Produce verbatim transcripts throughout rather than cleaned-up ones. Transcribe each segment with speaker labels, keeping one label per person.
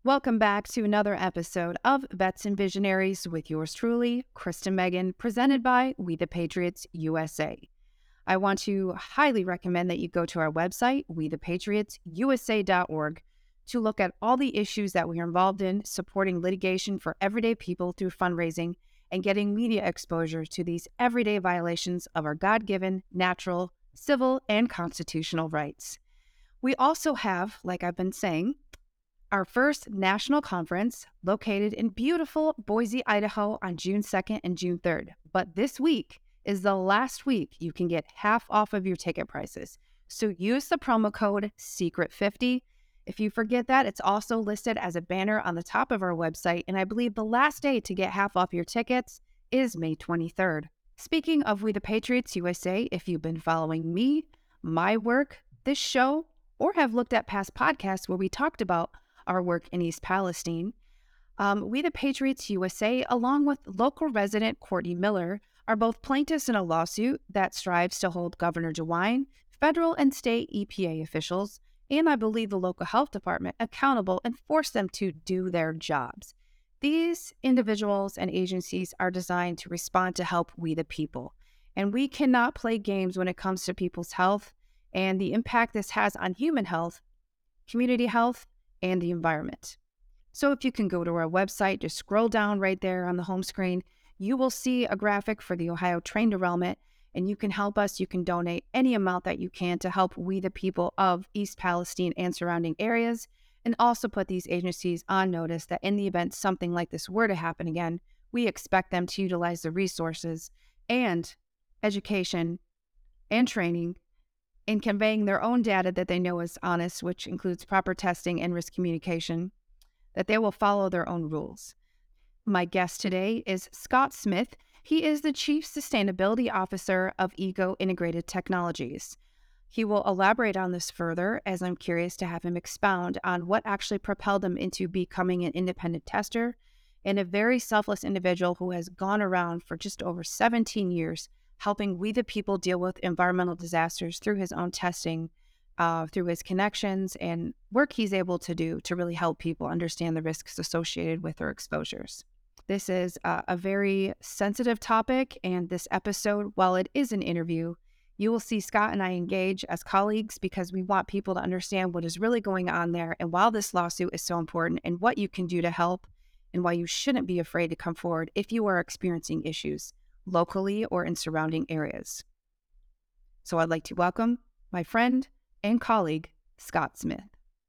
Speaker 1: Welcome back to another episode of Vets and Visionaries with yours truly, Kristen Megan, presented by We the Patriots U S A. I want to highly recommend that you go to our website, we the patriots u s a dot org, to look at all the issues that we are involved in supporting litigation for everyday people through fundraising and getting media exposure to these everyday violations of our God-given, natural, civil, and constitutional rights. We also have, like I've been saying, our first national conference located in beautiful Boise, Idaho on June second and June third. But this week is the last week you can get half off of your ticket prices. So use the promo code secret fifty. If you forget that, it's also listed as a banner on the top of our website. And I believe the last day to get half off your tickets is May twenty-third. Speaking of We the Patriots U S A, if you've been following me, my work, this show, or have looked at past podcasts where we talked about our work in East Palestine, um, We the Patriots U S A, along with local resident Courtney Miller, are both plaintiffs in a lawsuit that strives to hold Governor DeWine, federal and state E P A officials, and I believe the local health department accountable and force them to do their jobs. These individuals and agencies are designed to respond to help we the people, and we cannot play games when it comes to people's health and the impact this has on human health, community health, and the environment. So if you can go to our website, just scroll down right there on the home screen, you will see a graphic for the Ohio train derailment, and you can help us. You can donate any amount that you can to help we the people of East Palestine and surrounding areas, and also put these agencies on notice that in the event something like this were to happen again, we expect them to utilize the resources and education and training in conveying their own data that they know is honest, which includes proper testing and risk communication, that they will follow their own rules. My guest today is Scott Smith. He is the Chief Sustainability Officer of Ego Integrated Technologies. He will elaborate on this further, as I'm curious to have him expound on what actually propelled him into becoming an independent tester and a very selfless individual who has gone around for just over seventeen years helping we the people deal with environmental disasters through his own testing, uh, through his connections and work he's able to do to really help people understand the risks associated with their exposures. This is uh, a very sensitive topic, and this episode, while it is an interview, you will see Scott and I engage as colleagues because we want people to understand what is really going on there and why this lawsuit is so important and what you can do to help and why you shouldn't be afraid to come forward if you are experiencing issues locally or in surrounding areas. So I'd like to welcome my friend and colleague, Scott Smith.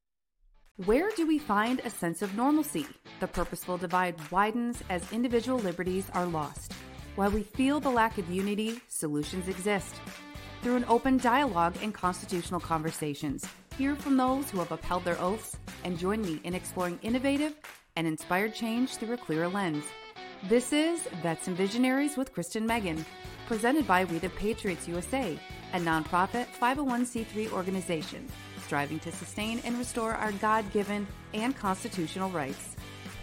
Speaker 1: Where do we find a sense of normalcy? The purposeful divide widens as individual liberties are lost. While we feel the lack of unity, solutions exist. Through an open dialogue and constitutional conversations, hear from those who have upheld their oaths and join me in exploring innovative and inspired change through a clearer lens. This is Vets and Visionaries with Kristen Megan, presented by We the Patriots U S A, a nonprofit five oh one c three organization striving to sustain and restore our God-given and constitutional rights.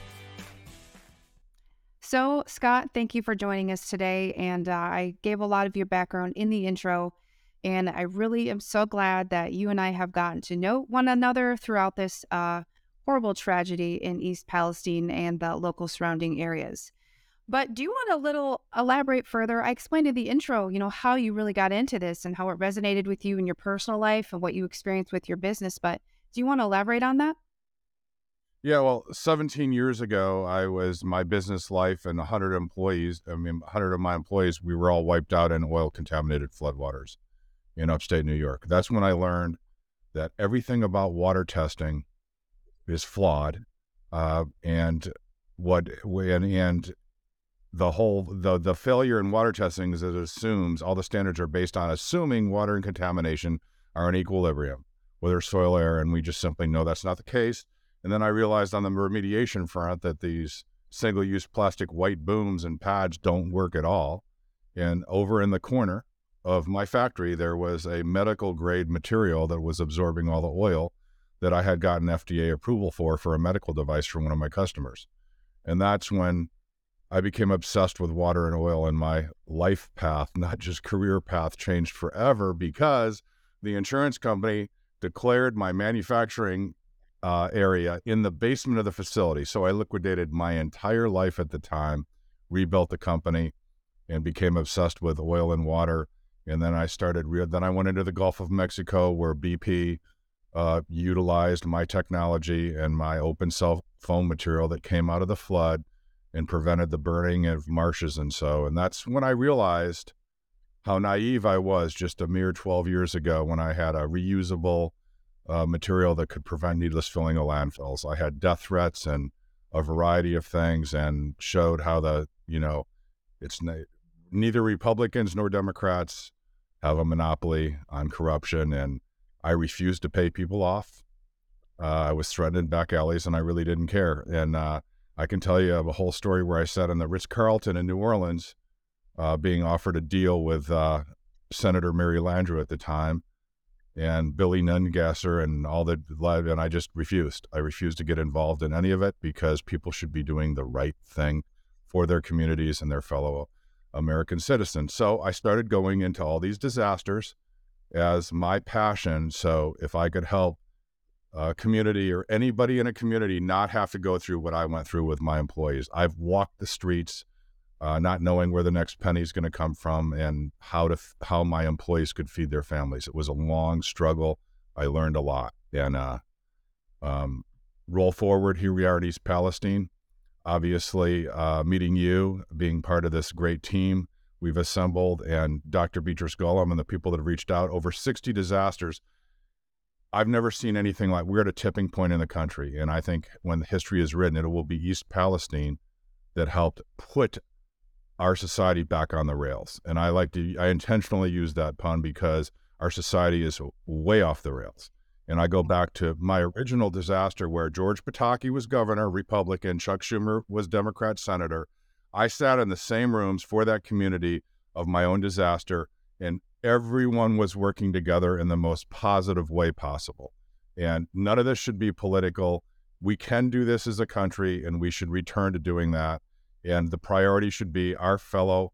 Speaker 1: So, Scott, thank you for joining us today. And uh, I gave a lot of your background in the intro, and I really am so glad that you and I have gotten to know one another throughout this uh, horrible tragedy in East Palestine and the local surrounding areas. But do you want to little elaborate further? I explained in the intro, you know, how you really got into this and how it resonated with you in your personal life and what you experienced with your business. But do you want to elaborate on that?
Speaker 2: Yeah, well, seventeen years ago, I was my business life and one hundred employees. I mean, one hundred of my employees, we were all wiped out in oil contaminated floodwaters in upstate New York. That's when I learned that everything about water testing is flawed, uh, and what and and the whole the the failure in water testing is it assumes all the standards are based on assuming water and contamination are in equilibrium, whether soil, air, and we just simply know that's not the case. And then I realized on the remediation front that these single-use plastic white booms and pads don't work at all. And over in the corner of my factory, there was a medical grade material that was absorbing all the oil that I had gotten F D A approval for for a medical device for one of my customers. And that's when I became obsessed with water and oil, and my life path, not just career path, changed forever because the insurance company declared my manufacturing uh, area in the basement of the facility. So I liquidated my entire life at the time, rebuilt the company, and became obsessed with oil and water. And then I started, re- then I went into the Gulf of Mexico where B P uh, utilized my technology and my open cell phone material that came out of the flood and prevented the burning of marshes and so. And that's when I realized how naive I was just a mere twelve years ago when I had a reusable uh, material that could prevent needless filling of landfills. I had death threats and a variety of things and showed how the, you know, it's ne- neither Republicans nor Democrats have a monopoly on corruption. And I refused to pay people off. Uh, I was threatened in back alleys and I really didn't care. And uh, I can tell you a whole story where I sat in the Ritz-Carlton in New Orleans uh, being offered a deal with uh, Senator Mary Landrieu at the time and Billy Nungasser and all the, and I just refused. I refused to get involved in any of it because people should be doing the right thing for their communities and their fellow American citizens. So I started going into all these disasters as my passion. So if I could help a community or anybody in a community not have to go through what I went through with my employees. I've walked the streets uh, not knowing where the next penny is going to come from and how to how my employees could feed their families. It was a long struggle. I learned a lot. And uh, um, roll forward, here we are in East Palestine. Obviously, uh, meeting you, being part of this great team we've assembled, and Doctor Beatrice Golomb and the people that have reached out, over sixty disasters. I've never seen anything like, we're at a tipping point in the country. And I think when the history is written, it will be East Palestine that helped put our society back on the rails. And I like to, I intentionally use that pun because our society is way off the rails. And I go back to my original disaster where George Pataki was governor, Republican, Chuck Schumer was Democrat senator. I sat in the same rooms for that community of my own disaster, and everyone was working together in the most positive way possible. And none of this should be political. We can do this as a country, and we should return to doing that. And the priority should be our fellow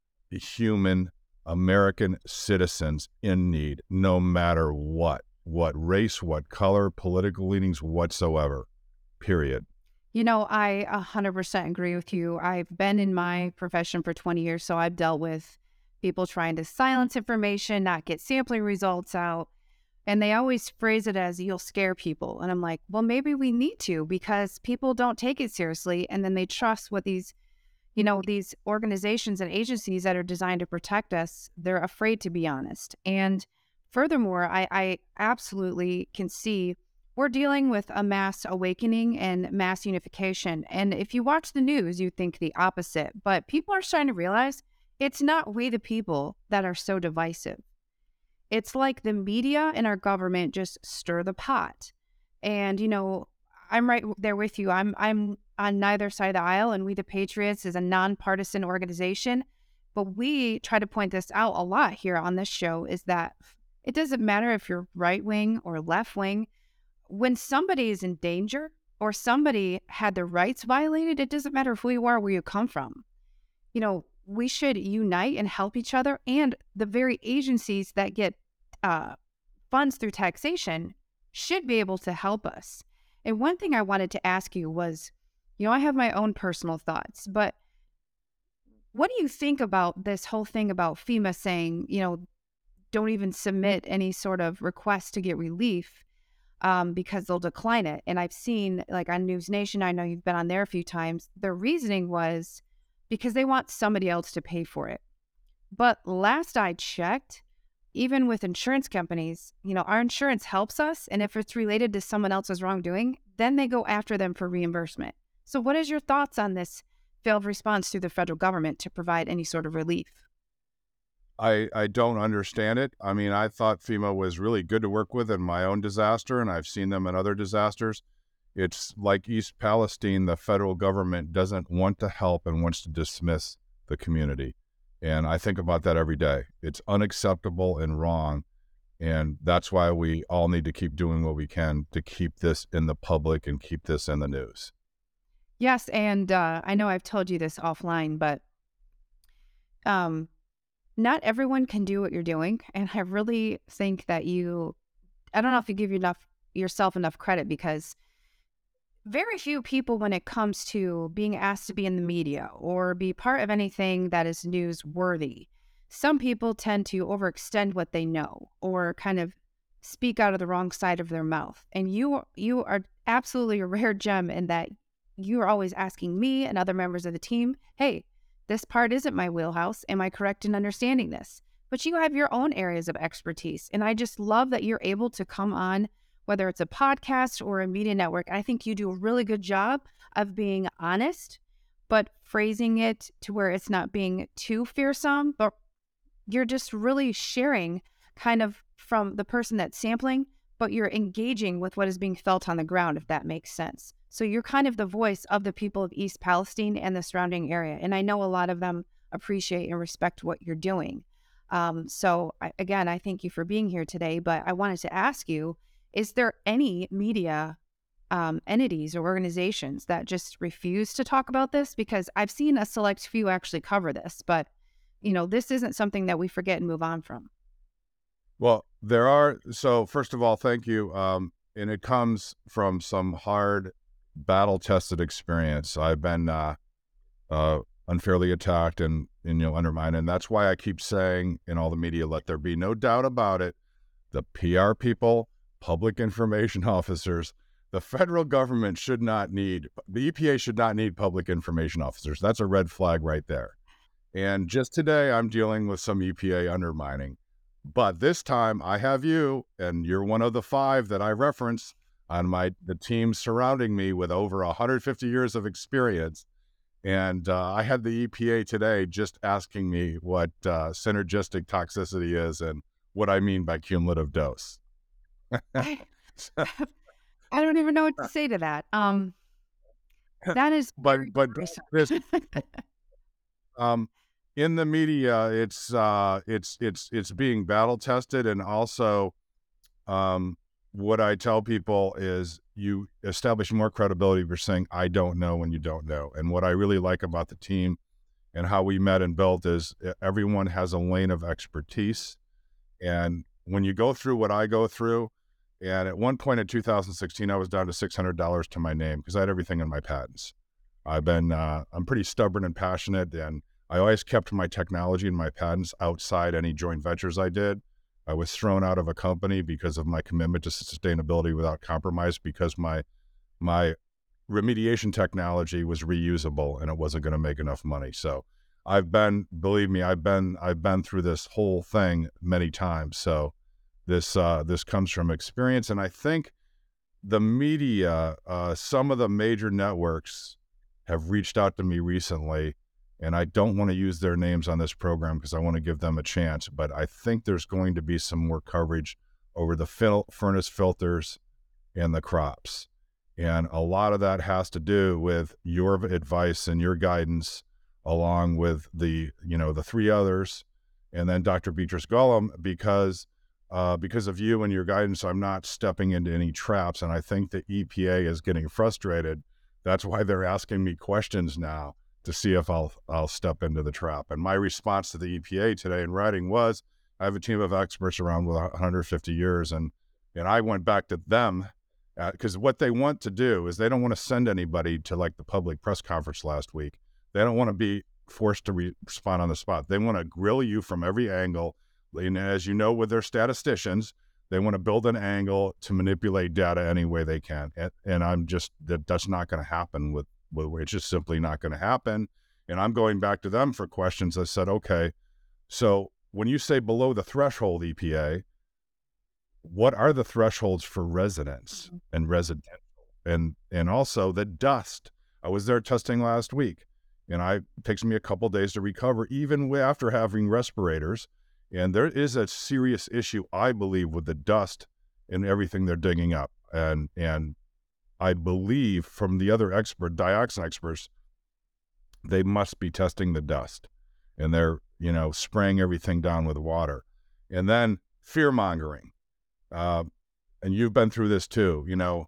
Speaker 2: human American citizens in need, no matter what, what race, what color, political leanings whatsoever, period.
Speaker 1: You know, I one hundred percent agree with you. I've been in my profession for twenty years, so I've dealt with people trying to silence information, not get sampling results out. And they always phrase it as, you'll scare people. And I'm like, well, maybe we need to, because people don't take it seriously. And then they trust what these, you know, these organizations and agencies that are designed to protect us, they're afraid to be honest. And furthermore, I, I absolutely can see we're dealing with a mass awakening and mass unification. And if you watch the news, you think the opposite. But people are starting to realize it's not we the people that are so divisive. It's like the media and our government just stir the pot. And, you know, I'm right there with you. I'm I'm on neither side of the aisle, and We the Patriots is a nonpartisan organization. But we try to point this out a lot here on this show, is that it doesn't matter if you're right wing or left wing. When somebody is in danger or somebody had their rights violated, it doesn't matter who you are, where you come from. You know, we should unite and help each other. And the very agencies that get uh, funds through taxation should be able to help us. And one thing I wanted to ask you was, you know, I have my own personal thoughts, but what do you think about this whole thing about FEMA saying, you know, don't even submit any sort of request to get relief um, because they'll decline it? And I've seen, like on News Nation, I know you've been on there a few times, their reasoning was because they want somebody else to pay for it. But last I checked, even with insurance companies, you know, our insurance helps us. And if it's related to someone else's wrongdoing, then they go after them for reimbursement. So what is your thoughts on this failed response through the federal government to provide any sort of relief?
Speaker 2: I, I don't understand it. I mean, I thought FEMA was really good to work with in my own disaster, and I've seen them in other disasters. It's like East Palestine, the federal government doesn't want to help and wants to dismiss the community. And I think about that every day. It's unacceptable and wrong. And that's why we all need to keep doing what we can to keep this in the public and keep this in the news.
Speaker 1: Yes, and uh, I know I've told you this offline, but um, not everyone can do what you're doing. And I really think that you, I don't know if you give enough yourself enough credit, because very few people, when it comes to being asked to be in the media or be part of anything that is newsworthy, some people tend to overextend what they know or kind of speak out of the wrong side of their mouth. And you you are absolutely a rare gem in that you are always asking me and other members of the team, hey, this part isn't my wheelhouse. Am I correct in understanding this? But you have your own areas of expertise. And I just love that you're able to come on, whether it's a podcast or a media network. I think you do a really good job of being honest, but phrasing it to where it's not being too fearsome, but you're just really sharing kind of from the person that's sampling, but you're engaging with what is being felt on the ground, if that makes sense. So you're kind of the voice of the people of East Palestine and the surrounding area. And I know a lot of them appreciate and respect what you're doing. Um, so I, again, I thank you for being here today, but I wanted to ask you, is there any media um, entities or organizations that just refuse to talk about this? Because I've seen a select few actually cover this, but you know, this isn't something that we forget and move on from.
Speaker 2: Well, there are. So first of all, thank you. Um, and it comes from some hard battle-tested experience. I've been uh, uh, unfairly attacked and, and, you know, undermined. And that's why I keep saying in all the media, let there be no doubt about it. The P R people, public information officers, the federal government should not need, the E P A should not need public information officers. That's a red flag right there. And just today, I'm dealing with some E P A undermining. But this time, I have you, and you're one of the five that I reference on my the team surrounding me with over one hundred fifty years of experience. And uh, I had the E P A today just asking me what uh, synergistic toxicity is and what I mean by cumulative dose.
Speaker 1: I, I don't even know what to say to that. Um, that is,
Speaker 2: but but this, um, in the media, it's uh, it's it's it's being battle tested, and also, um, what I tell people is you establish more credibility for saying I don't know when you don't know. And what I really like about the team and how we met and built is everyone has a lane of expertise, and when you go through what I go through. And at one point in two thousand sixteen, I was down to six hundred dollars to my name because I had everything in my patents. I've been, uh, I'm pretty stubborn and passionate, and I always kept my technology and my patents outside any joint ventures I did. I was thrown out of a company because of my commitment to sustainability without compromise, because my my remediation technology was reusable and it wasn't going to make enough money. So I've been, believe me, I've been I've been through this whole thing many times. So this uh, this comes from experience, and I think the media, uh, some of the major networks have reached out to me recently, and I don't want to use their names on this program because I want to give them a chance, but I think there's going to be some more coverage over the fil- furnace filters and the crops. And a lot of that has to do with your advice and your guidance, along with the, you know, the three others, and then Doctor Beatrice Golomb, because Uh, because of you and your guidance, I'm not stepping into any traps. And I think the E P A is getting frustrated. That's why they're asking me questions now to see if I'll I'll step into the trap. And my response to the E P A today in writing was, I have a team of experts around with one hundred fifty years. And, and I went back to them because uh, what they want to do is they don't want to send anybody to like the public press conference last week. They don't want to be forced to re- respond on the spot. They want to grill you from every angle. And as you know, with their statisticians, they want to build an angle to manipulate data any way they can. And, and I'm just, that that's not going to happen with, with, it's just simply not going to happen. And I'm going back to them for questions. I said, okay, so when you say below the threshold E P A, what are the thresholds for residents mm-hmm. and residential? And, and also the dust. I was there testing last week, and I, it takes me a couple days to recover, even after having respirators. And there is a serious issue, I believe, with the dust and everything they're digging up. And and I believe from the other expert, dioxin experts, they must be testing the dust. And they're, you know, spraying everything down with water. And then fear-mongering. Uh, and you've been through this too. You know,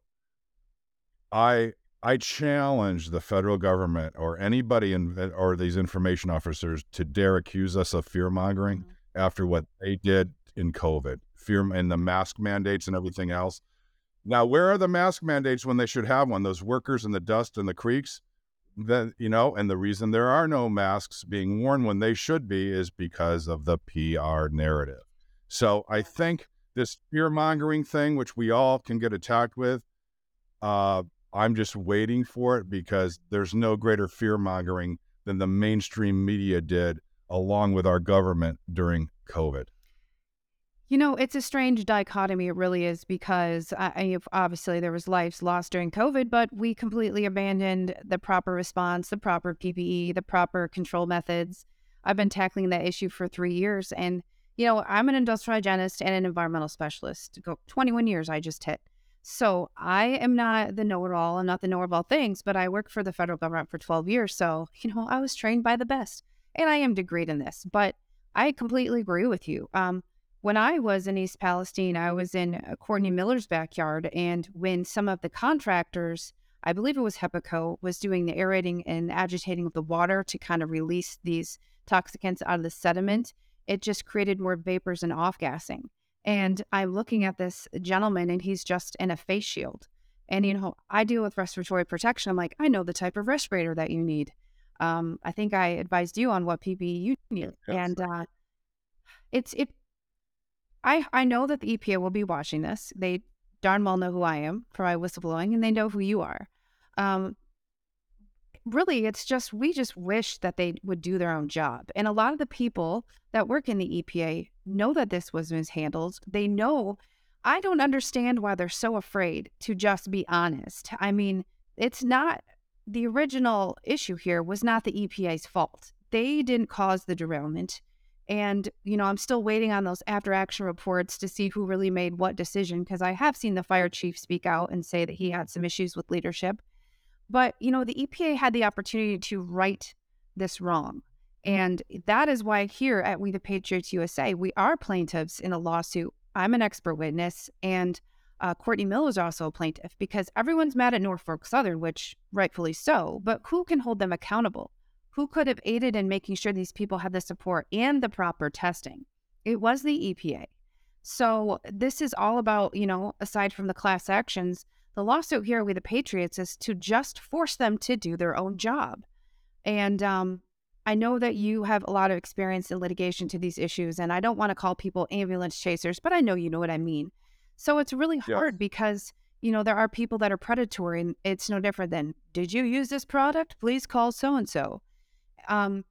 Speaker 2: I I challenge the federal government or anybody in, or these information officers to dare accuse us of fear-mongering. Mm-hmm. After what they did in COVID, fear and the mask mandates and everything else. Now, where are the mask mandates when they should have one? Those workers in the dust in the creeks, that, you know, and the reason there are no masks being worn when they should be is because of the P R narrative. So I think this fear mongering thing, which we all can get attacked with, uh, I'm just waiting for it because there's no greater fear mongering than the mainstream media did along with our government during COVID.
Speaker 1: You know, it's a strange dichotomy. It really is because I, I, obviously there was lives lost during COVID, but we completely abandoned the proper response, the proper P P E, the proper control methods. I've been tackling that issue for three years. And, you know, I'm an industrial hygienist and an environmental specialist. Go twenty-one years I just hit. So I am not the know-it-all. I'm not the knower of all things, but I worked for the federal government for twelve years. So, you know, I was trained by the best and I am degreed in this, but I completely agree with you. Um, When I was in East Palestine, I was in uh, Courtney Miller's backyard. And when some of the contractors, I believe it was HEPACO, was doing the aerating and agitating of the water to kind of release these toxicants out of the sediment, it just created more vapors and off-gassing. And I'm looking at this gentleman and he's just in a face shield. And, you know, I deal with respiratory protection. I'm like, I know the type of respirator that you need. Um, I think I advised you on what P P E you need.
Speaker 2: Yes.
Speaker 1: And uh, it's, it, I, I know that the E P A will be watching this. They darn well know who I am for my whistleblowing, and they know who you are. Um, really, it's just, we just wish that they would do their own job. And a lot of the people that work in the E P A know that this was mishandled. They know. I don't understand why they're so afraid to just be honest. I mean, it's not, the original issue here was not the E P A's fault. They didn't cause the derailment. And, you know, I'm still waiting on those after action reports to see who really made what decision, because I have seen the fire chief speak out and say that he had some issues with leadership. But, you know, the E P A had the opportunity to right this wrong. And that is why here at We the Patriots U S A, we are plaintiffs in a lawsuit. I'm an expert witness, and uh, Courtney Miller is also a plaintiff, because everyone's mad at Norfolk Southern, which rightfully so, but who can hold them accountable? Who could have aided in making sure these people had the support and the proper testing? It was the E P A. So this is all about, you know, aside from the class actions, the lawsuit here with the Patriots is to just force them to do their own job. And um, I know that you have a lot of experience in litigation to these issues, and I don't want to call people ambulance chasers, but I know you know what I mean. So it's really
Speaker 2: Yeah.
Speaker 1: hard because, you know, there are people that are predatory, and it's no different than, did you use this product? Please call so-and-so. Um,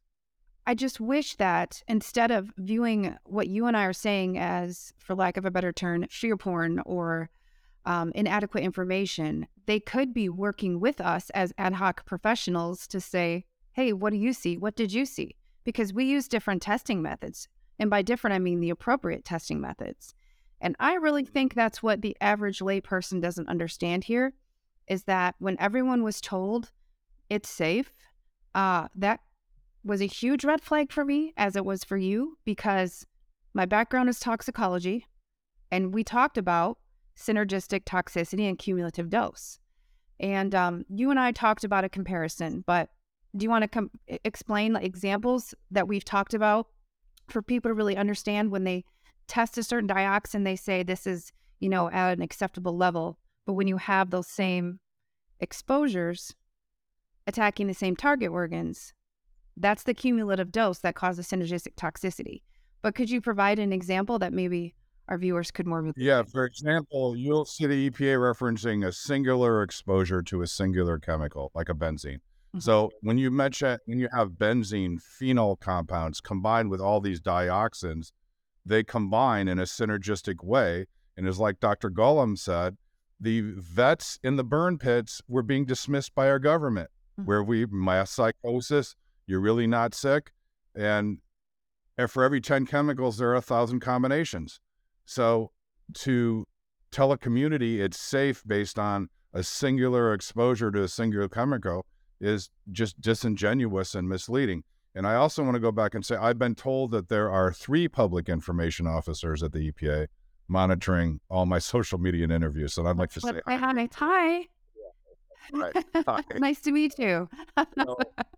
Speaker 1: I just wish that instead of viewing what you and I are saying as, for lack of a better term, fear porn or um, inadequate information, they could be working with us as ad hoc professionals to say, hey, what do you see? What did you see? Because we use different testing methods. And by different, I mean the appropriate testing methods. And I really think that's what the average layperson doesn't understand here, is that when everyone was told it's safe, uh, that was a huge red flag for me, as it was for you, because my background is toxicology, and we talked about synergistic toxicity and cumulative dose. And um, you and I talked about a comparison, but do you want to com- explain like, examples that we've talked about for people to really understand when they test a certain dioxin, they say this is, you know, at an acceptable level, but when you have those same exposures attacking the same target organs, that's the cumulative dose that causes synergistic toxicity. But could you provide an example that maybe our viewers could more?
Speaker 2: Yeah, for example, you'll see the E P A referencing a singular exposure to a singular chemical, like a benzene.
Speaker 1: Mhm.
Speaker 2: So when you mention, when you have benzene phenol compounds combined with all these dioxins, they combine in a synergistic way. And as like Doctor Gollum said, the vets in the burn pits were being dismissed by our government,
Speaker 1: Mhm.
Speaker 2: where we mass psychosis, you're really not sick. And, and for every ten chemicals, there are a thousand combinations. So to tell a community it's safe based on a singular exposure to a singular chemical is just disingenuous and misleading. And I also want to go back and say, I've been told that there are three public information officers at the E P A monitoring all my social media and interviews. So I'd like to say,
Speaker 1: Hi, hi. Hi.
Speaker 2: right. Hi.
Speaker 1: Nice to meet you.
Speaker 2: So,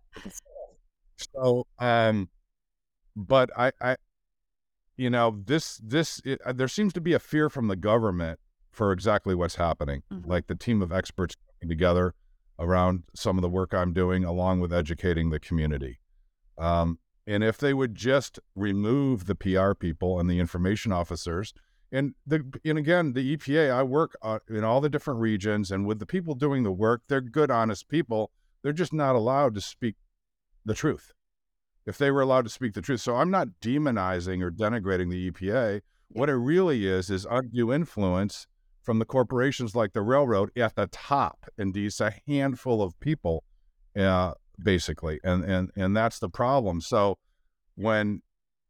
Speaker 2: so, um, but I, I, you know, this, this, it, uh, there seems to be a fear from the government for exactly what's happening.
Speaker 1: Mhm.
Speaker 2: Like the team of experts coming together around some of the work I'm doing, along with educating the community. Um, and if they would just remove the P R people and the information officers, and the and again, the E P A, I work uh, in all the different regions, and with the people doing the work, they're good, honest people. They're just not allowed to speak the truth. If they were allowed to speak the truth. So I'm not demonizing or denigrating the E P A. What it really is, is undue influence from the corporations like the railroad at the top, and these a handful of people, uh, basically. And, and, and that's the problem. So when,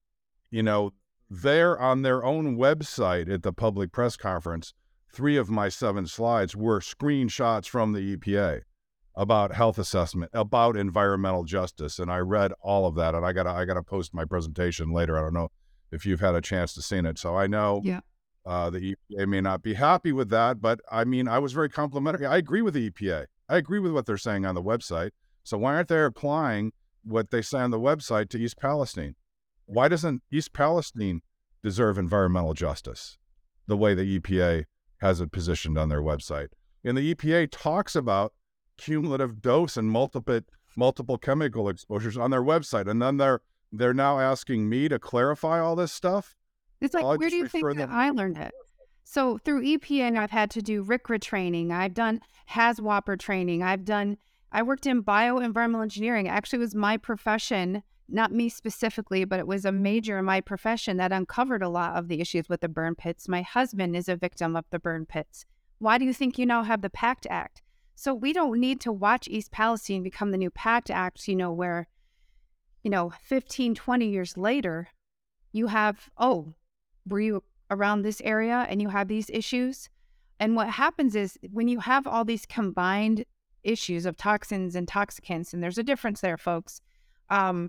Speaker 2: you know, they're on their own website at the public press conference, three of my seven slides were screenshots from the E P A about health assessment, about environmental justice. And I read all of that, and I gotta, I gotta post my presentation later. I don't know if you've had a chance to see it. So I know
Speaker 1: Yeah.
Speaker 2: uh, the E P A may not be happy with that, but I mean, I was very complimentary. I agree with the E P A. I agree with what they're saying on the website. So why aren't they applying what they say on the website to East Palestine? Why doesn't East Palestine deserve environmental justice the way the E P A has it positioned on their website? And the E P A talks about cumulative dose and multiple multiple chemical exposures on their website, and then they're they're now asking me to clarify all this stuff.
Speaker 1: It's like,
Speaker 2: I'll
Speaker 1: where
Speaker 2: just
Speaker 1: do you think
Speaker 2: refer
Speaker 1: that
Speaker 2: them-
Speaker 1: I learned it? So through E P A, I've had to do R C R A training. I've done HAZWOPER training. I've done, I worked in bioenvironmental engineering. Actually, it was my profession, not me specifically, but it was a major in my profession that uncovered a lot of the issues with the burn pits. My husband is a victim of the burn pits. Why do you think you now have the PACT Act? So we don't need to watch East Palestine become the new PACT Act, you know, where, you know, fifteen, twenty years later, you have, oh, were you around this area and you have these issues? And what happens is when you have all these combined issues of toxins and toxicants, and there's a difference there, folks, um,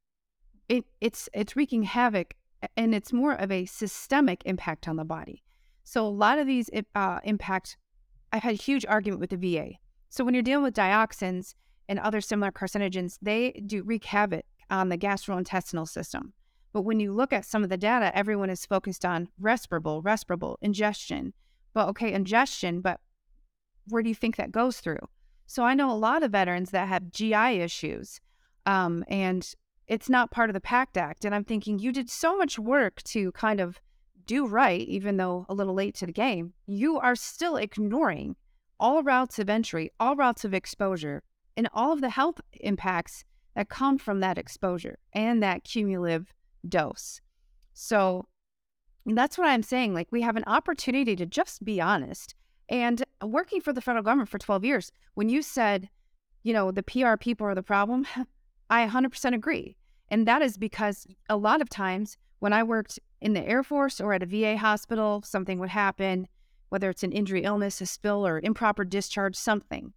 Speaker 1: it, it's it's wreaking havoc, and it's more of a systemic impact on the body. So a lot of these uh, impact, I've had a huge argument with the V A. So when you're dealing with dioxins and other similar carcinogens, they do wreak havoc on the gastrointestinal system. But when you look at some of the data, everyone is focused on respirable, respirable, ingestion. But okay, ingestion, but where do you think that goes through? So I know a lot of veterans that have G I issues, um, and it's not part of the PACT Act. And I'm thinking, you did so much work to kind of do right, even though a little late to the game. You are still ignoring all routes of entry, all routes of exposure, and all of the health impacts that come from that exposure and that cumulative dose. So that's what I'm saying. Like, we have an opportunity to just be honest. And working for the federal government for twelve years, when you said, you know, the P R people are the problem, I one hundred percent agree. And that is because a lot of times when I worked in the Air Force or at a V A hospital, something would happen, whether it's an injury, illness, a spill, or improper discharge, something.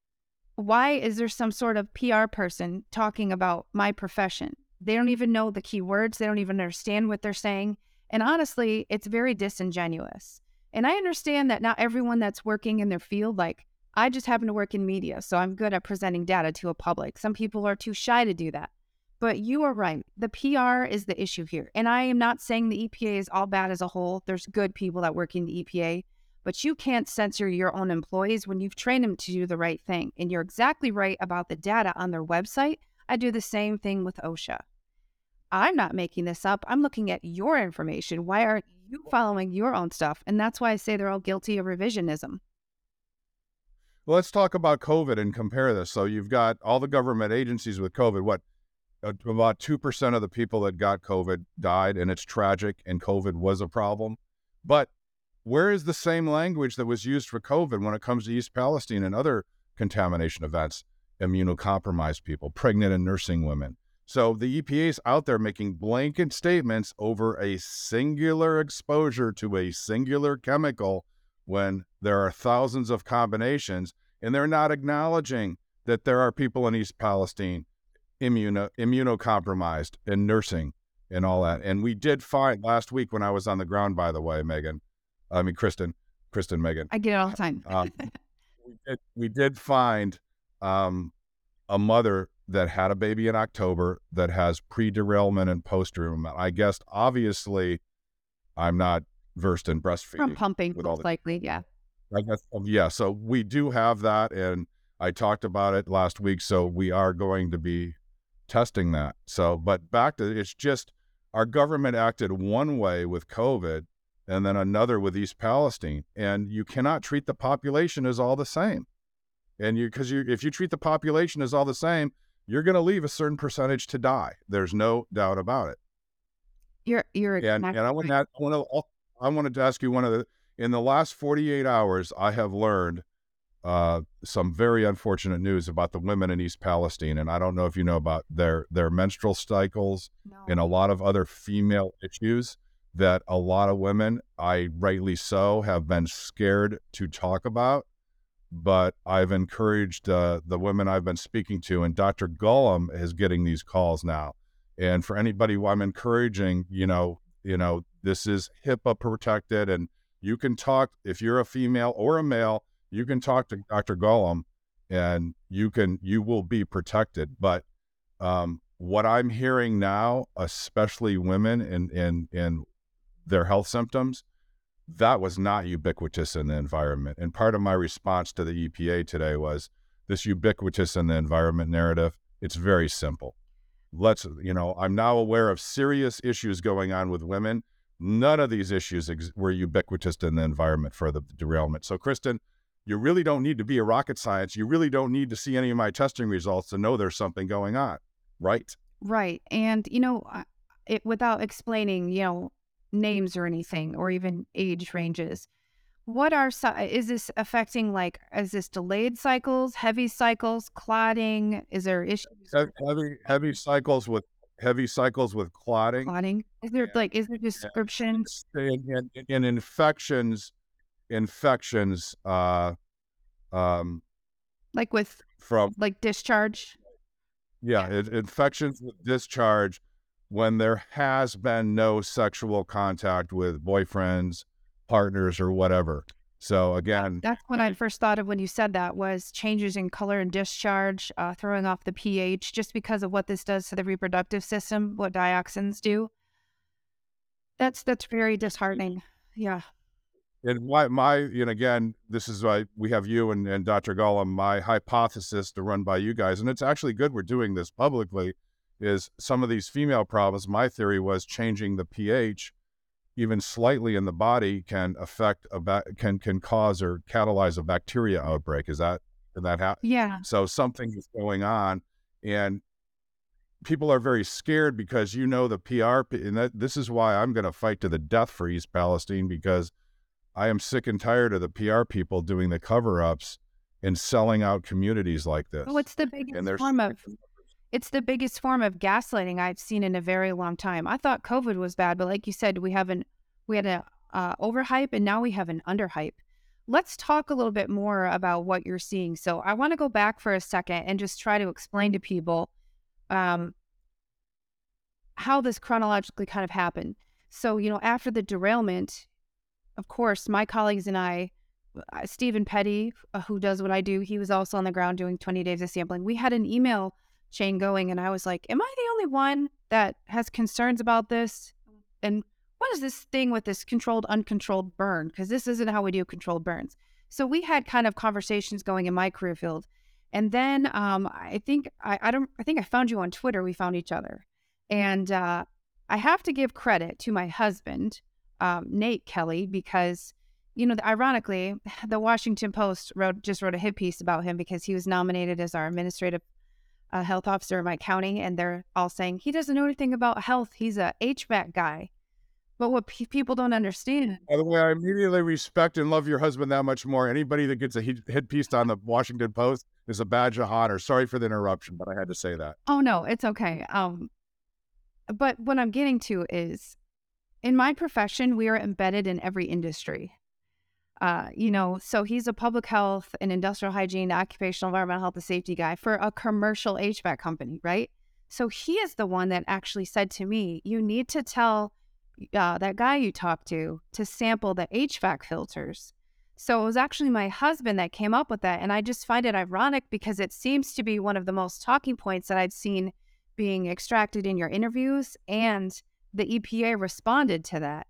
Speaker 1: Why is there some sort of P R person talking about my profession? They don't even know the key words. They don't even understand what they're saying. And honestly, it's very disingenuous. And I understand that not everyone that's working in their field, like I just happen to work in media, so I'm good at presenting data to a public. Some people are too shy to do that. But you are right. The P R is the issue here. And I am not saying the E P A is all bad as a whole. There's good people that work in the E P A. But you can't censor your own employees when you've trained them to do the right thing. And you're exactly right about the data on their website. I do the same thing with OSHA. I'm not making this up. I'm looking at your information. Why aren't you following your own stuff? And that's why I say they're all guilty of revisionism.
Speaker 2: Well, let's talk about COVID and compare this. So you've got all the government agencies with COVID. What, uh, about two percent of the people that got COVID died, and it's tragic, and COVID was a problem. But where is the same language that was used for COVID when it comes to East Palestine and other contamination events? Immunocompromised people, pregnant and nursing women. So the E P A is out there making blanket statements over a singular exposure to a singular chemical when there are thousands of combinations, and they're not acknowledging that there are people in East Palestine immuno, immunocompromised and nursing and all that. And we did find last week when I was on the ground, by the way, Megan, I mean, Kristen, Kristen, Megan.
Speaker 1: I get it all the time.
Speaker 2: um, we, did, we did find um, a mother that had a baby in October that has pre-derailment and post-derailment. I guess, obviously, I'm not versed in
Speaker 1: From
Speaker 2: breastfeeding
Speaker 1: pumping,
Speaker 2: with all
Speaker 1: most
Speaker 2: the
Speaker 1: likely. Yeah.
Speaker 2: I guess, um, yeah, so we do have that, and I talked about it last week, so we are going to be testing that. So, but back to it's just our government acted one way with COVID and then another with East Palestine, and you cannot treat the population as all the same. And you, because you, if you treat the population as all the same, you're going to leave a certain percentage to die. There's no doubt about it.
Speaker 1: You're you're
Speaker 2: And
Speaker 1: exactly
Speaker 2: and I want
Speaker 1: right.
Speaker 2: to I want to I wanted to ask you one of the in the last forty-eight hours, I have learned uh, some very unfortunate news about the women in East Palestine, and I don't know if you know about their their menstrual cycles and
Speaker 1: No.
Speaker 2: a lot of other female issues that a lot of women, I rightly so, have been scared to talk about. But I've encouraged uh, the women I've been speaking to, and Doctor Gullum is getting these calls now. And for anybody who I'm encouraging, you know, you know, this is HIPAA protected, and you can talk if you're a female or a male, you can talk to Doctor Gullum, and you can you will be protected. But um, what I'm hearing now, especially women in in in their health symptoms, that was not ubiquitous in the environment. And part of my response to the E P A today was this ubiquitous in the environment narrative. It's very simple. Let's, you know, I'm now aware of serious issues going on with women. None of these issues ex- were ubiquitous in the environment for the derailment. So, Kristen, you really don't need to be a rocket science. You really don't need to see any of my testing results to know there's something going on, right?
Speaker 1: Right. And, you know, I- it, without explaining, you know, names or anything, or even age ranges, what are, si- is this affecting, like, is this delayed cycles, heavy cycles, clotting? Is there issues
Speaker 2: He-
Speaker 1: with
Speaker 2: Heavy, heavy cycles with heavy cycles with clotting
Speaker 1: clotting? Is there,
Speaker 2: and,
Speaker 1: like, is there description,
Speaker 2: and, and, and, and infections, infections uh, um,
Speaker 1: like with,
Speaker 2: from
Speaker 1: like, discharge?
Speaker 2: yeah, it, infections with discharge when there has been no sexual contact with boyfriends, partners, or whatever. So
Speaker 1: That,
Speaker 2: again,
Speaker 1: that's what I first thought of when you said that, was changes in color and discharge, uh, throwing off the pH, just because of what this does to the reproductive system, what dioxins do. That's that's very disheartening. Yeah.
Speaker 2: and my my and again, this is why we have you and, and Doctor Gollum. My hypothesis to run by you guys, and it's actually good we're doing this publicly, is some of these female problems. My theory was changing the pH even slightly in the body can affect a ba- can can cause or catalyze a bacteria outbreak. Is that is that how?
Speaker 1: Yeah.
Speaker 2: So something is going on, and people are very scared because you know the P R, p- and that, this is why I'm going to fight to the death for East Palestine, because I am sick and tired of the P R people doing the cover-ups and selling out communities like
Speaker 1: Oh,
Speaker 2: this.
Speaker 1: it's the
Speaker 2: And
Speaker 1: biggest
Speaker 2: there's
Speaker 1: form of it's the biggest form of gaslighting I've seen in a very long time. I thought COVID was bad, but like you said, we have an we had a uh, overhype, and now we have an underhype. Let's talk a little bit more about what you're seeing. So I want to go back for a second and just try to explain to people um, how this chronologically kind of happened. So, you know, after the derailment, of course, my colleagues and I, uh, Stephen Petty, uh, who does what I do, he was also on the ground doing twenty days of sampling. We had an email chain going, and I was like, am I the only one that has concerns about this? And what is this thing with this controlled, uncontrolled burn? Because this isn't how we do controlled burns. So we had kind of conversations going in my career field. And then um, I think I, I don't I think I found you on Twitter. We found each other. And uh, I have to give credit to my husband, um, Nate Kelly, because, you know, ironically, the Washington Post wrote just wrote a hit piece about him because he was nominated as our administrative uh, health officer in my county, and they're all saying he doesn't know anything about health. He's a H V A C guy. But what pe- people don't understand,
Speaker 2: By the way, I immediately respect and love your husband that much more. Anybody that gets a hit hit piece on the Washington Post is a badge of honor. Sorry for the interruption, but I had to say that.
Speaker 1: oh no, it's okay. Um, but what I'm getting to is, in my profession, we are embedded in every industry. Uh, you know, so he's a public health and industrial hygiene, occupational environmental health and safety guy for a commercial H V A C company, right? So he is the one that actually said to me, you need to tell uh, that guy you talked to to sample the H V A C filters. So it was actually my husband that came up with that. And I just find it ironic because it seems to be one of the most talking points that I've seen being extracted in your interviews. And the E P A responded to that.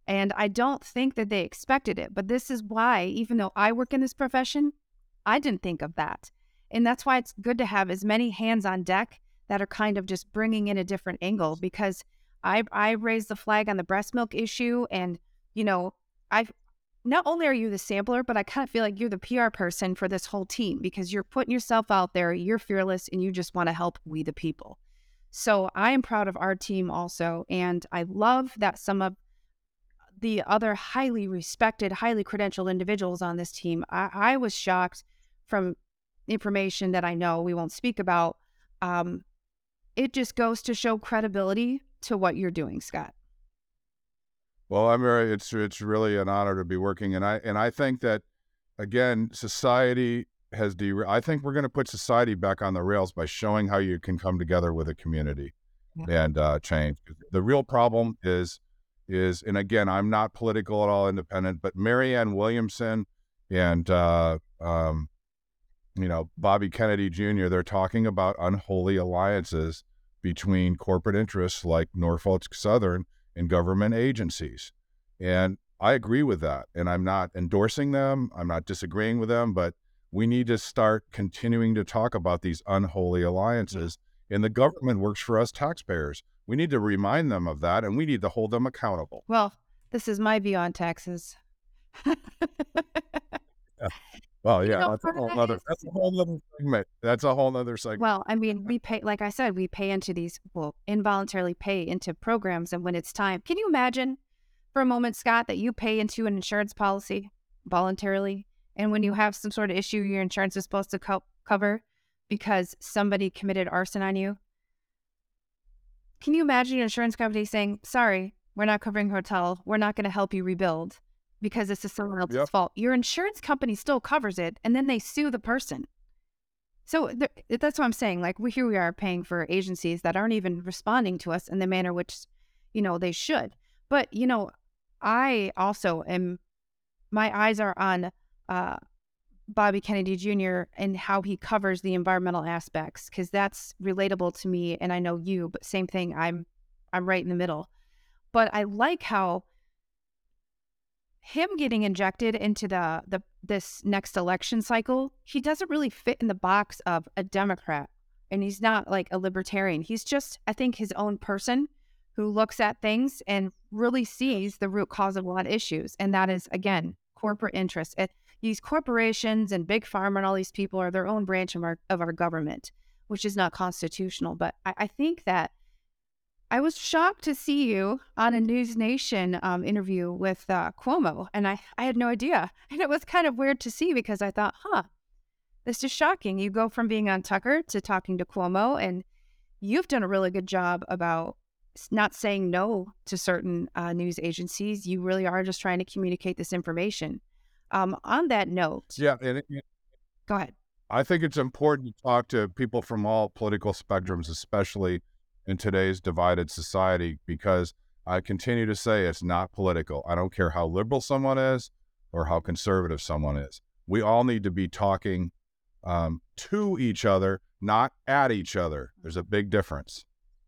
Speaker 1: And I don't think that they expected it. But this is why, even though I work in this profession, I didn't think of that. And that's why it's good to have as many hands on deck that are kind of just bringing in a different angle, because I I raised the flag on the breast milk issue. And, you know, I've not only are you the sampler, but I kind of feel like you're the P R person for this whole team, because you're putting yourself out there, you're fearless, and you just want to help we the people. So I am proud of our team also. And I love that some of the other highly respected, highly credentialed individuals on this team, I, I was shocked from information that I know we won't speak about. Um, it just goes to show credibility to what you're doing, Scott.
Speaker 2: Well, I'm very, it's, it's really an honor to be working. And I, and I think that, again, society has, de- I think we're going to put society back on the rails by showing how you can come together with a community yeah. and uh, change. The real problem is, is, and again, I'm not political at all, independent, but Marianne Williamson and, uh, um, you know, Bobby Kennedy Junior, they're talking about unholy alliances between corporate interests like Norfolk Southern and government agencies. And I agree with that. And I'm not endorsing them. I'm not disagreeing with them, but we need to start continuing to talk about these unholy alliances. And the government works for us taxpayers. We need to remind them of that, and we need to hold them accountable.
Speaker 1: Well, this is my view on taxes.
Speaker 2: Yeah. Well, yeah,
Speaker 1: You know,
Speaker 2: that's a whole other, that's a whole other segment. That's a whole other segment.
Speaker 1: Well, I mean, we pay, like I said, we pay into these, well, involuntarily pay into programs. And when it's time, can you imagine for a moment, Scott, that you pay into an insurance policy voluntarily? And when you have some sort of issue, your insurance is supposed to co- cover because somebody committed arson on you. Can you imagine your insurance company saying, sorry, we're not covering hotel. We're not going to help you rebuild because this is someone else's yep. fault. Your insurance company still covers it, and then they sue the person. So th- that's what I'm saying. Like, we here we are paying for agencies that aren't even responding to us in the manner which, you know, they should. But, you know, I also am, my eyes are on uh, Bobby Kennedy Junior and how he covers the environmental aspects, because that's relatable to me, and I know you, but same thing. I'm, I'm right in the middle. But I like how him getting injected into the, the this next election cycle, he doesn't really fit in the box of a Democrat, and he's not like a libertarian. He's just, I think, his own person who looks at things and really sees the root cause of a lot of issues, and that is, again, corporate interests. It, these corporations and big pharma and all these people are their own branch of our of our government, which is not constitutional. But I, I think that I was shocked to see you on a News Nation um, interview with uh, Cuomo, and I, I had no idea. And it was kind of weird to see, because I thought, huh, this is shocking. You go from being on Tucker to talking to Cuomo, and you've done a really good job about not saying no to certain uh, news agencies. You really are just trying to communicate this information. Um, on that note.
Speaker 2: Yeah. And it,
Speaker 1: go ahead.
Speaker 2: I think it's important to talk to people from all political spectrums, especially in today's divided society, because I continue to say it's not political. I don't care how liberal someone is or how conservative someone is. We all need to be talking um, to each other, not at each other. There's a big difference.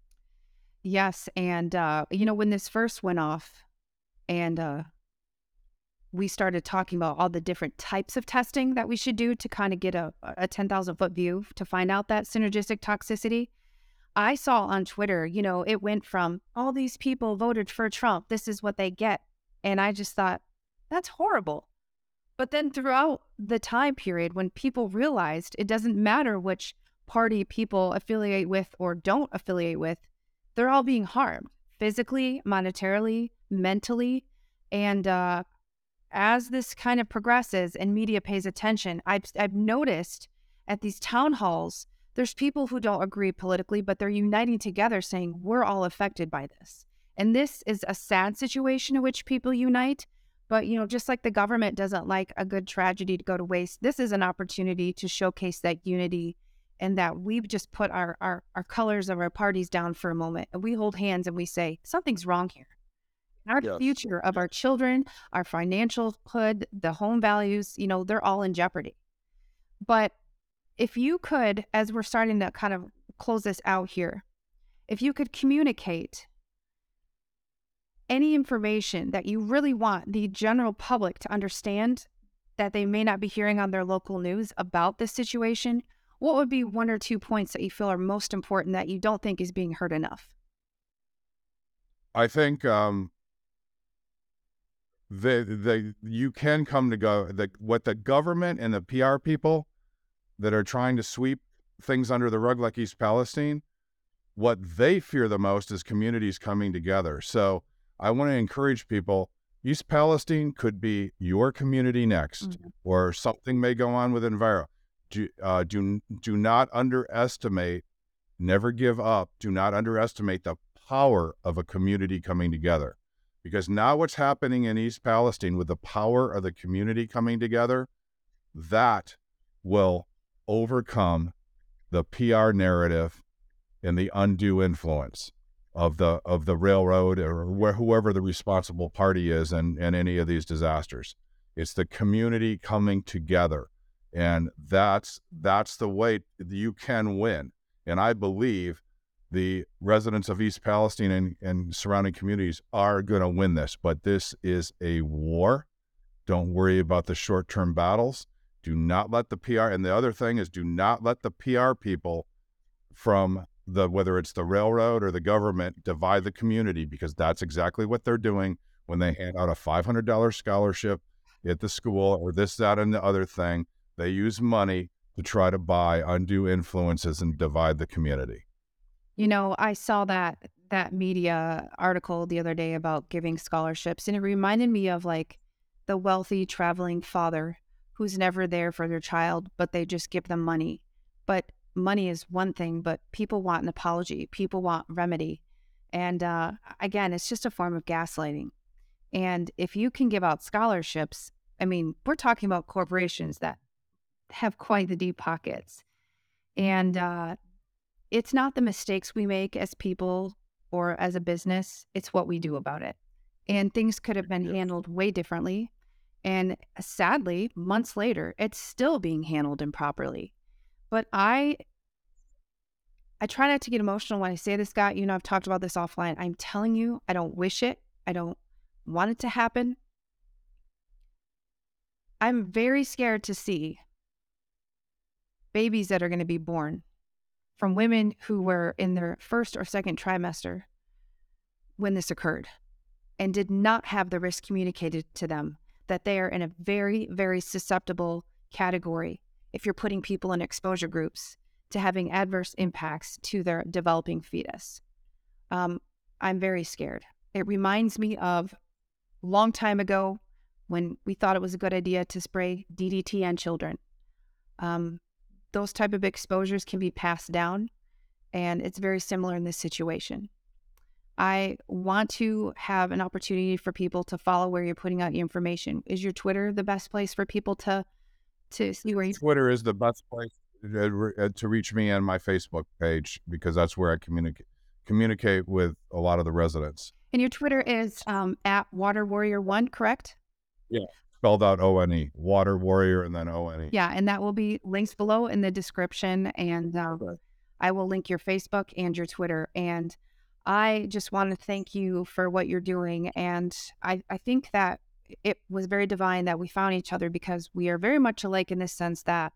Speaker 1: Yes. And, uh, you know, when this first went off and uh, we started talking about all the different types of testing that we should do to kind of get a, a ten thousand foot view to find out that synergistic toxicity, I saw on Twitter, you know, it went from all these people voted for Trump, this is what they get. And I just thought, that's horrible. But then throughout the time period when people realized it doesn't matter which party people affiliate with or don't affiliate with, they're all being harmed physically, monetarily, mentally. And uh, as this kind of progresses and media pays attention, I've, I've noticed at these town halls, there's people who don't agree politically, but they're uniting together saying, we're all affected by this. And this is a sad situation in which people unite. But, you know, just like the government doesn't like a good tragedy to go to waste, this is an opportunity to showcase that unity, and that we've just put our, our, our colors of our parties down for a moment, and we hold hands and we say, something's wrong here. Our yes. future of our children, our financial hood, the home values, you know, they're all in jeopardy. But if you could, as we're starting to kind of close this out here, if you could communicate any information that you really want the general public to understand that they may not be hearing on their local news about this situation, what would be one or two points that you feel are most important that you don't think is being heard enough?
Speaker 2: I think um, the the you can come to go the what the government and the P R people that are trying to sweep things under the rug like East Palestine, what they fear the most is communities coming together. So I want to encourage people. East Palestine could be your community next,
Speaker 1: Mm-hmm.
Speaker 2: or something may go on with Enviro. Do, uh, do, do not underestimate, never give up, do not underestimate the power of a community coming together. Because now what's happening in East Palestine with the power of the community coming together, that will overcome the P R narrative and the undue influence of the of the railroad or where, whoever the responsible party is in, in any of these disasters. It's the community coming together. And that's that's the way you can win. And I believe the residents of East Palestine and, and surrounding communities are going to win this. But this is a war. Don't worry about the short-term battles. Do not let the P R, and the other thing is do not let the P R people from the, whether it's the railroad or the government, divide the community, because that's exactly what they're doing when they hand out a five hundred dollars scholarship at the school or this, that, and the other thing. They use money to try to buy undue influences and divide the community.
Speaker 1: You know, I saw that that media article the other day about giving scholarships, and it reminded me of like the wealthy traveling father who's never there for their child, but they just give them money. But money is one thing, but people want an apology. People want remedy. And uh, again, it's just a form of gaslighting. And if you can give out scholarships, I mean, we're talking about corporations that have quite the deep pockets. And uh, it's not the mistakes we make as people or as a business, it's what we do about it. And things could have been handled way differently. And sadly, months later, it's still being handled improperly. But I I try not to get emotional when I say this, Scott. You know, I've talked about this offline. I'm telling you, I don't wish it. I don't want it to happen. I'm very scared to see babies that are going to be born from women who were in their first or second trimester when this occurred and did not have the risk communicated to them, that they are in a very, very susceptible category if you're putting people in exposure groups to having adverse impacts to their developing fetus. Um, I'm very scared. It reminds me of a long time ago when we thought it was a good idea to spray D D T on children. Um, those type of exposures can be passed down, and it's very similar in this situation. I want to have an opportunity for people to follow where you're putting out your information. Is your Twitter the best place for people to to see where you...
Speaker 2: Twitter is the best place to, to reach me, and my Facebook page, because that's where I communicate communicate with a lot of the residents.
Speaker 1: And your Twitter is um, at Water Warrior One, correct?
Speaker 2: Yeah, spelled out O N E, Water Warrior, and then O N E.
Speaker 1: Yeah, and that will be links below in the description, and uh,
Speaker 2: Right.
Speaker 1: I will link your Facebook and your Twitter. And I just want to thank you for what you're doing. And I, I think that it was very divine that we found each other, because we are very much alike in this sense that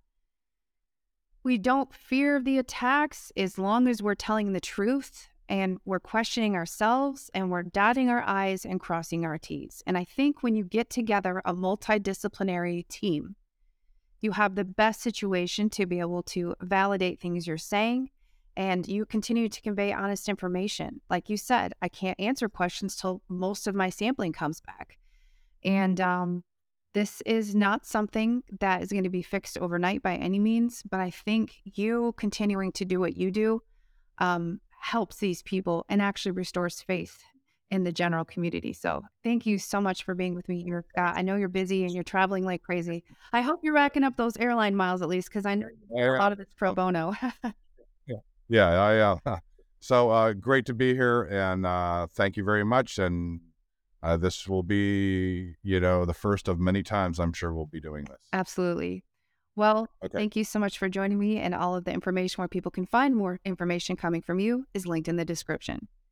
Speaker 1: we don't fear the attacks as long as we're telling the truth and we're questioning ourselves and we're dotting our I's and crossing our T's. And I think when you get together a multidisciplinary team, you have the best situation to be able to validate things you're saying, and you continue to convey honest information. Like you said, I can't answer questions till most of my sampling comes back. And um, this is not something that is going to be fixed overnight by any means, but I think you continuing to do what you do um, helps these people and actually restores faith in the general community. So thank you so much for being with me here, Scott. I know you're busy and you're traveling like crazy. I hope you're racking up those airline miles at least, because I know a lot of it's pro bono.
Speaker 2: yeah, yeah, I, uh, so uh, great to be here, and uh, thank you very much. And uh, this will be, you know, the first of many times I'm sure we'll be doing this.
Speaker 1: Absolutely. Well,
Speaker 2: Okay.
Speaker 1: thank you so much for joining me, and all of the information where people can find more information coming from you is linked in the description.